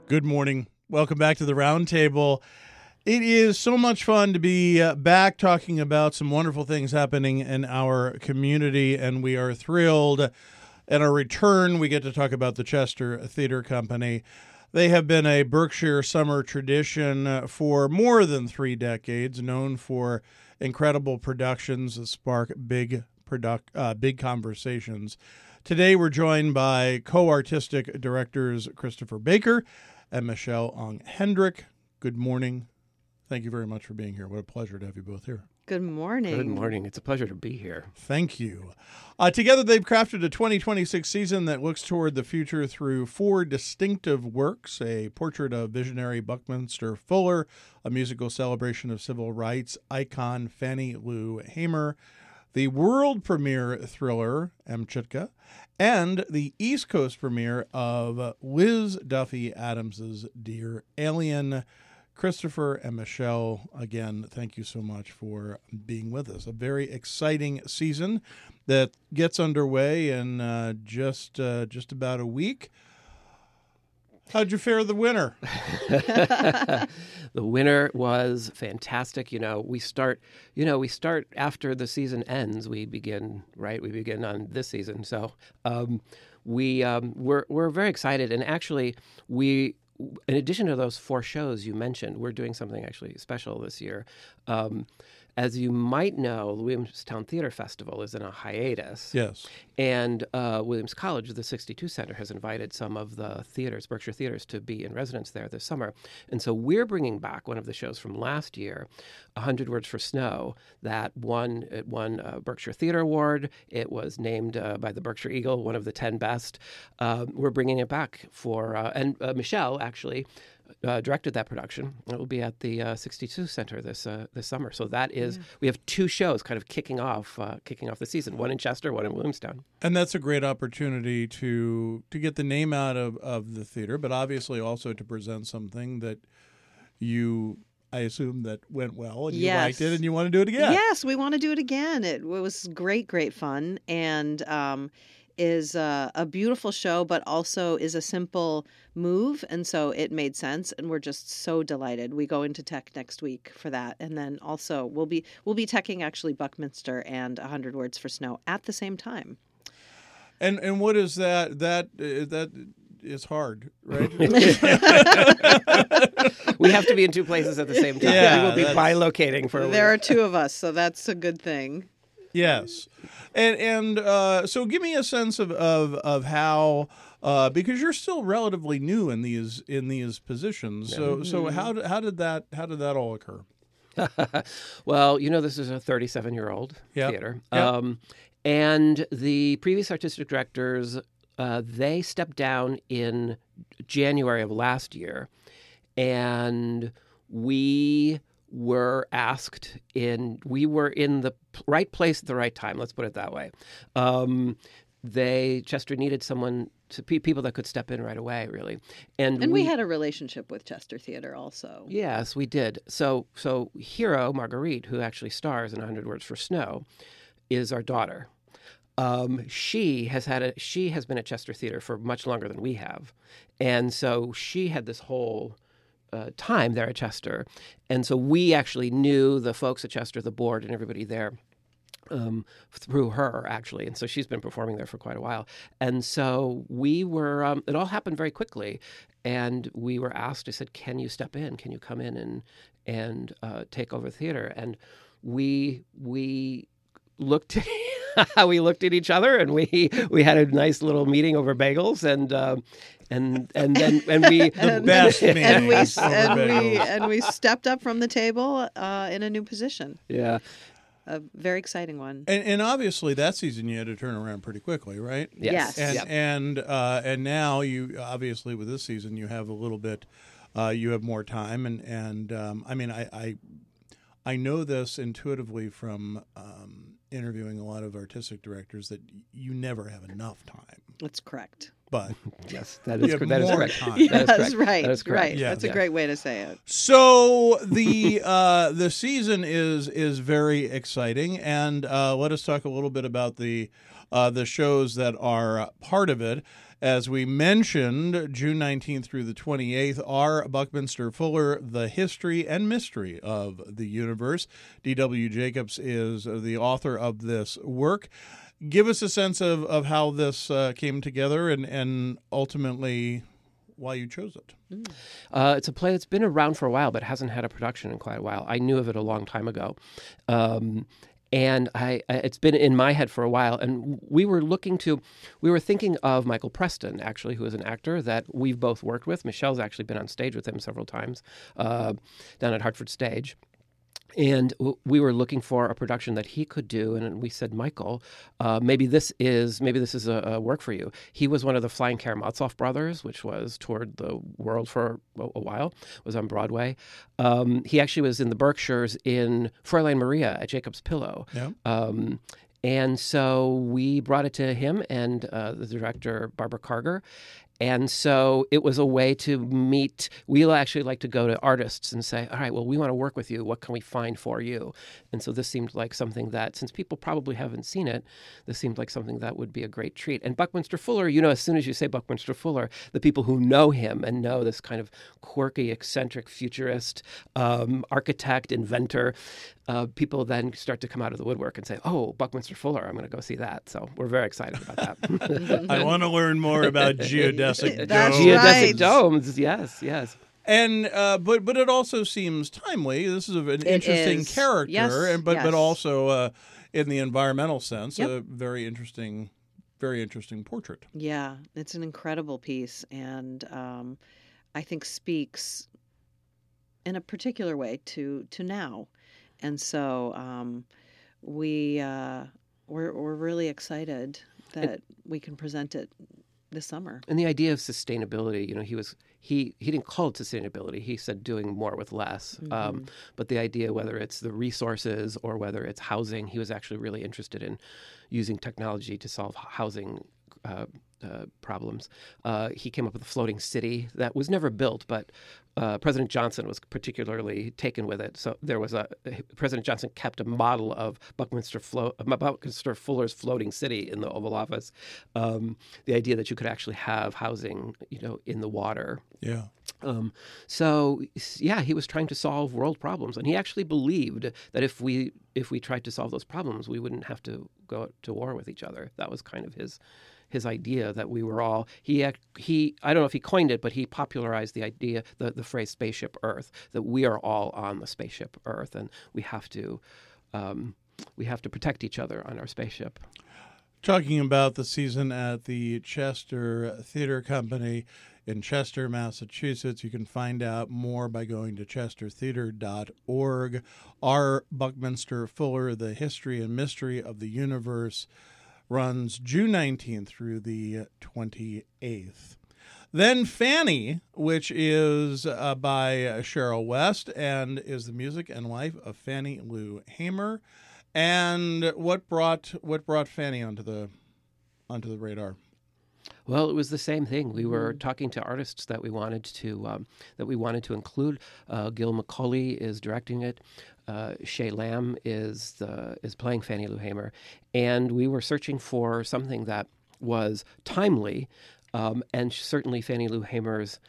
Good morning. Welcome back to the Roundtable. It is so much fun to be back talking about some wonderful things happening in our community, and we are thrilled. At our return, we get to talk about the Chester Theater Company. They have been a Berkshire summer tradition for more than 3 decades, known for incredible productions that spark big conversations. Today, we're joined by co-artistic directors Christopher Baker and Michelle Ong Hendrick. Good morning. Thank you very much for being here. What a pleasure to have you both here. Good morning. Good morning. It's a pleasure to be here. Thank you. Together, they've crafted a 2026 season that looks toward the future through 4 distinctive works: a portrait of visionary Buckminster Fuller, a musical celebration of civil rights icon Fannie Lou Hamer, the world premiere thriller Amchitka, and the East Coast premiere of Liz Duffy Adams's Dear Alien. Christopher and Michelle, again, thank you so much for being with us. A very exciting season that gets underway in just about a week. How'd you fare the winter? The winter was fantastic. We start after the season ends. We begin on this season. So we're very excited, and actually in addition to those 4 shows you mentioned, we're doing something actually special this year. As you might know, the Williamstown Theater Festival is in a hiatus. Yes. And Williams College, the 62 Center, has invited some of the theaters, Berkshire theaters, to be in residence there this summer. And so we're bringing back one of the shows from last year, 100 Words for Snow, that won a Berkshire Theater Award. It was named by the Berkshire Eagle one of the 10 best. We're bringing it back and Michelle actually directed that production. It will be at the 62 Center this summer. So that is we have 2 shows kind of kicking off the season. One in Chester, one in Williamstown. And that's a great opportunity to get the name out of the theater, but obviously also to present something that I assume that went well and you liked it and you want to do it again. Yes, we want to do it again. It was great fun, and is a beautiful show, but also is a simple move, and so it made sense, and we're just so delighted. We go into tech next week for that, and then also we'll be teching actually Buckminster and 100 Words for Snow at the same time. And what is that? That is hard, right? We have to be in 2 places at the same time. Yeah, we will be bilocating for a week. There are 2 of us, so that's a good thing. Yes, and so give me a sense of how because you're still relatively new in these positions. So how did that all occur? Well, this is a 37-year-old theater, Yep. And the previous artistic directors they stepped down in January of last year, and we were we were in the right place at the right time. Let's put it that way. Chester needed people that could step in right away, really. And we had a relationship with Chester Theater also. Yes, we did. So Hero Marguerite, who actually stars in 100 Words for Snow, is our daughter. She has been at Chester Theater for much longer than we have. And so she had this whole time there at Chester. And so we actually knew the folks at Chester, the board and everybody there, through her, actually. And so she's been performing there for quite a while. And so we were, it all happened very quickly. And we were asked, I said, can you step in? Can you come in and take over the theater? And we looked we looked at each other, and we had a nice little meeting over bagels, and we stepped up from the table in a new position. Yeah. A very exciting one. And obviously that season you had to turn around pretty quickly, right? Yes. And now you obviously with this season you have a little bit, you have more time, and I mean I know this intuitively from interviewing a lot of artistic directors that you never have enough time. That's correct. But yes, that is correct. Yes, that is correct. right. That is correct. Right. Yeah. That's a great way to say it. So the season is very exciting, and let us talk a little bit about the shows that are part of it. As we mentioned, June 19th through the 28th are Buckminster Fuller, The History and Mystery of the Universe. D.W. Jacobs is the author of this work. Give us a sense of how this came together and ultimately why you chose it. It's a play that's been around for a while, but hasn't had a production in quite a while. I knew of it a long time ago. And it's been in my head for a while. And we were thinking of Michael Preston, actually, who is an actor that we've both worked with. Michelle's actually been on stage with him several times down at Hartford Stage. And we were looking for a production that he could do, and we said, Michael, maybe this is a work for you. He was one of the Flying Karamazov brothers, which was toured the world for a while, was on Broadway. He actually was in the Berkshires in Fräulein Maria at Jacob's Pillow. Yeah. And so we brought it to him and the director, Barbara Karger. And so it was a way to meet. We actually like to go to artists and say, all right, well, we want to work with you. What can we find for you? And so this seemed like something that, since people probably haven't seen it, this seemed like something that would be a great treat. And Buckminster Fuller, as soon as you say Buckminster Fuller, the people who know him and know this kind of quirky, eccentric, futurist, architect, inventor, people then start to come out of the woodwork and say, oh, Buckminster Fuller, I'm going to go see that. So we're very excited about that. I want to learn more about geodesic domes. That's geodesic domes, yes. And but it also seems timely. This is an interesting character, yes, but also in the environmental sense, yep. a very interesting portrait. Yeah, it's an incredible piece, and I think speaks in a particular way to now. And so we're really excited that we can present it this summer. And the idea of sustainability, he didn't call it sustainability. He said doing more with less. Mm-hmm. But the idea, whether it's the resources or whether it's housing, he was actually really interested in using technology to solve housing problems. He came up with a floating city that was never built, but President Johnson was particularly taken with it. So President Johnson kept a model of Buckminster Fuller's floating city in the Oval Office. The idea that you could actually have housing, in the water. Yeah. He was trying to solve world problems, and he actually believed that if we tried to solve those problems, we wouldn't have to go to war with each other. That was kind of his idea, that we were all, he I don't know if he coined it, but he popularized the idea, the phrase spaceship Earth, that we are all on the spaceship Earth, and we have to protect each other on our spaceship. Talking about the season at the Chester Theater Company in Chester, Massachusetts. You can find out more by going to chestertheater.org. Our Buckminster Fuller, The History and Mystery of the Universe, runs June 19th through the 28th. Then Fanny, which is by Cheryl West and is the music and life of Fannie Lou Hamer. And what brought Fanny onto the radar? Well, it was the same thing. We were talking to artists that we wanted to include. Gil McCauley is directing it. Shay Lamb is playing Fannie Lou Hamer, and we were searching for something that was timely, and certainly Fannie Lou Hamer's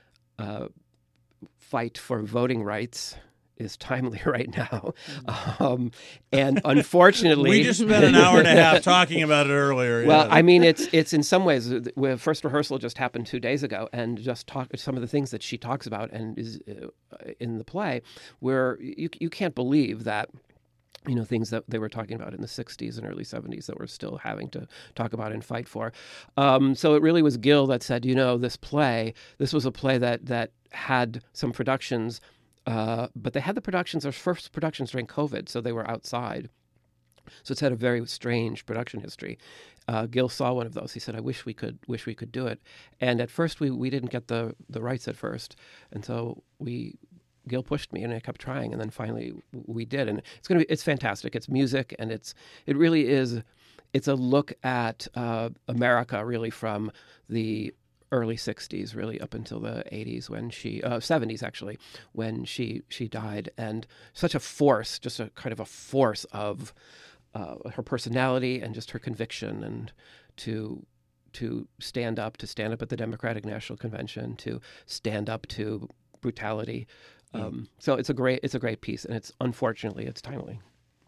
fight for voting rights is timely right now. And unfortunately... We just spent an hour and a half talking about it earlier. Well, I mean, it's in some ways, first rehearsal just happened 2 days ago, and just some of the things that she talks about and is in the play, where you can't believe that, things that they were talking about in the 60s and early 70s that we're still having to talk about and fight for. So it really was Gil that said, this was a play that had some productions, but they had their first productions during COVID, so they were outside. So it's had a very strange production history. Gil saw one of those. He said, "I wish we could do it." And at first, we didn't get the rights at first, and so Gil pushed me, and I kept trying, and then finally we did. And it's fantastic. It's music, and it really is. It's a look at America, really, from the early 60s, really up until the 80s, when 70s actually, when she died, and such a force, just a kind of a force of her personality and just her conviction, and to to stand up at the Democratic National Convention, to stand up to brutality. So it's a great piece, and unfortunately it's timely.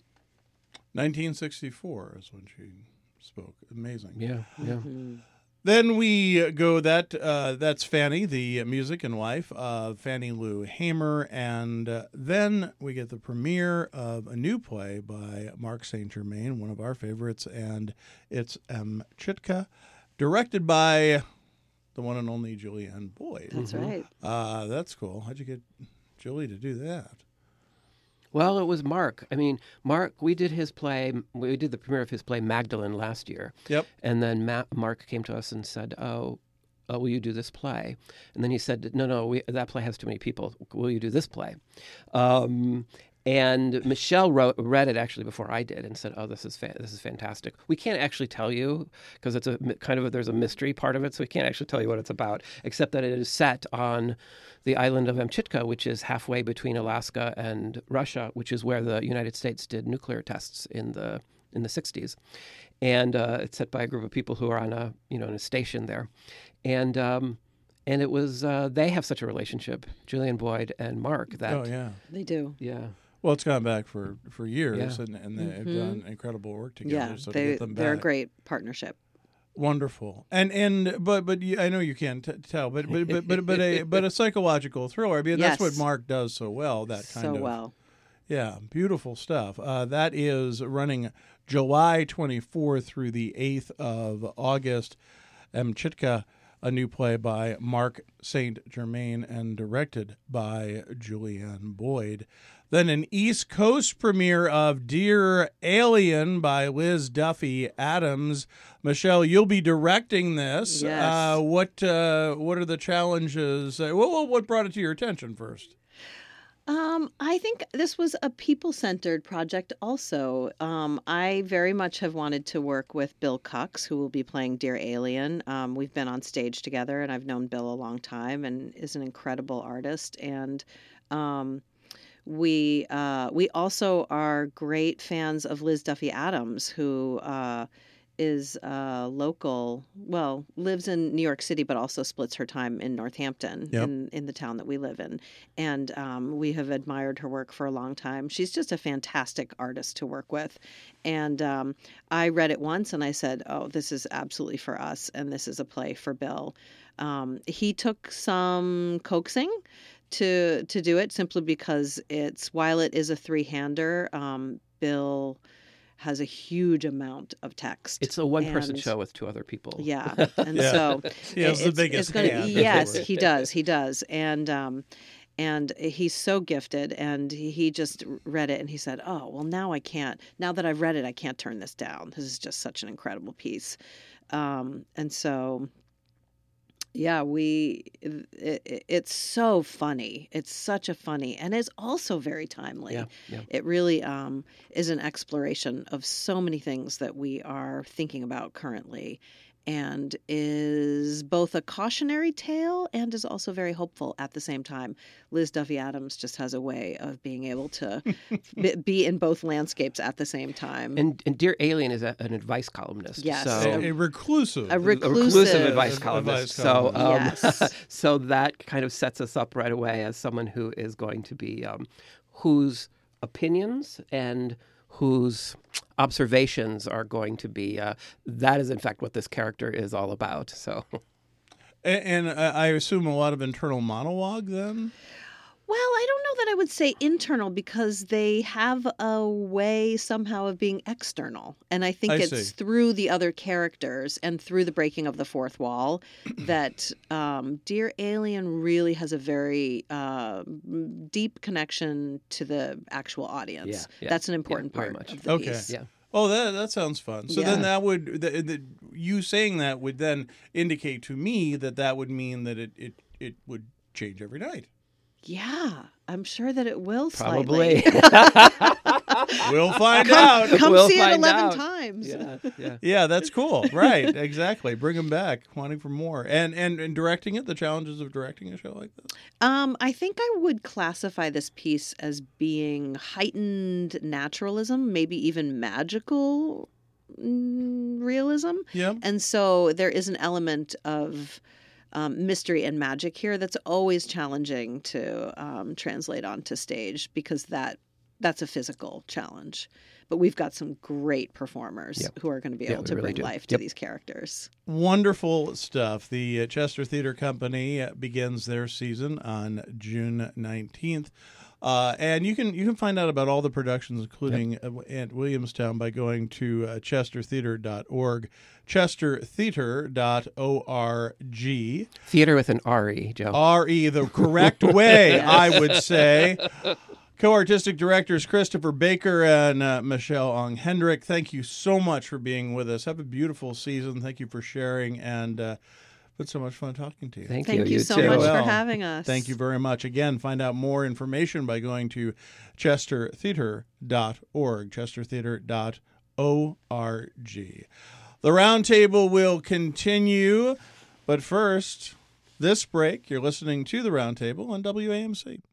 1964 is when she spoke. Amazing. Yeah. Then we go that's Fanny, the music and wife of Fannie Lou Hamer, and then we get the premiere of a new play by Mark St. Germain, one of our favorites, and it's Chitka, directed by the one and only Julianne Boyd. That's right. That's cool. How'd you get Julie to do that? Well, it was Mark. I mean, Mark, we did his play. We did the premiere of his play Magdalene last year. Yep. And then Mark came to us and said, "Oh, will you do this play?" And then he said, "No, that play has too many people. Will you do this play?" And Michelle read it actually before I did and said, "Oh, this is fantastic." We can't actually tell you because it's there's a mystery part of it, so we can't actually tell you what it's about, except that it is set on the island of Amchitka, which is halfway between Alaska and Russia, which is where the United States did nuclear tests in the 60s, and it's set by a group of people who are on a station there, and it was they have such a relationship, Julianne Boyd and Mark, that They do. yeah. Well, it's gone back for years, Yeah. and they've done incredible work together. Yeah, So to get them back, they're a great partnership. wonderful. But I know you can't tell, but a psychological thriller. I mean, that's what Yes. Mark does so well. That kind of well. Yeah, beautiful stuff. That is running July 24th through the 8th of August. Chitka, a new play by Mark St. Germain and directed by Julianne Boyd. Then an East Coast premiere of Dear Alien by Liz Duffy Adams. Michelle, you'll be directing this. Yes. What are the challenges? What brought it to your attention first? I think this was a people-centered project also. I very much have wanted to work with Bill Cox, who will be playing Dear Alien. We've been on stage together, and I've known Bill a long time and is an incredible artist. And we also are great fans of Liz Duffy Adams, who is local, lives in New York City, but also splits her time in Northampton, in the town that we live in. And we have admired her work for a long time. She's just a fantastic artist to work with. And I read it once and I said, oh, this is absolutely for us. And this is a play for Bill. He took some coaxing to do it simply because while it is a three-hander, Bill has a huge amount of text. It's a one-person show with two other people. Yeah, and so it's the biggest hand. Yes, he does, and he's so gifted. And he just read it, and he said, "Oh, well, now I can't. Now that I've read it, I can't turn this down. This is just such an incredible piece." And so. Yeah, it's so funny. It's such a funny, and it's also very timely. Yeah. It really is an exploration of so many things that we are thinking about currently, and is both a cautionary tale and is also very hopeful at the same time. Liz Duffy Adams just has a way of being able to be in both landscapes at the same time. And Dear Alien is an advice columnist. Yes. So A reclusive advice columnist. So, Yes. so that kind of sets us up right away as someone who is going to be, whose opinions and whose observations are going to be, that is in fact what this character is all about. So, and I assume a lot of internal monologue then? Well, I don't know that I would say internal because they have a way somehow of being external. And I think it's through the other characters and through the breaking of the fourth wall that Dear Alien really has a very deep connection to the actual audience. Yeah, That's an important part of the piece. yeah. Oh, that sounds fun. So then that would, you saying that would then indicate to me that would mean that it would change every night. Yeah, I'm sure that it will Probably. slightly. We'll find out. Come We'll see it find 11 out. times. Yeah. Yeah, that's cool. Right, exactly. Bring them back, wanting for more. And directing it, the challenges of directing a show like this? I think I would classify this piece as being heightened naturalism, maybe even magical realism. Yeah. And so there is an element of mystery and magic here that's always challenging to translate onto stage, because that's a physical challenge. But we've got some great performers who are going to be able to really bring do. life to these characters. Wonderful stuff. The Chester Theater Company begins their season on June 19th. And you can find out about all the productions, including at Williamstown, by going to chestertheater.org, chestertheater.org. Theater with an R-E, Joe. R-E, the correct way, I would say. Co-artistic directors Christopher Baker and Michelle Ong Hendrick, thank you so much for being with us. Have a beautiful season. Thank you for sharing, and it's so much fun talking to you. Thank you you so too. much Well, for having us. Thank you very much. Again, find out more information by going to chestertheater.org, chestertheater.org. The Roundtable will continue, but first, this break, you're listening to The Roundtable on WAMC.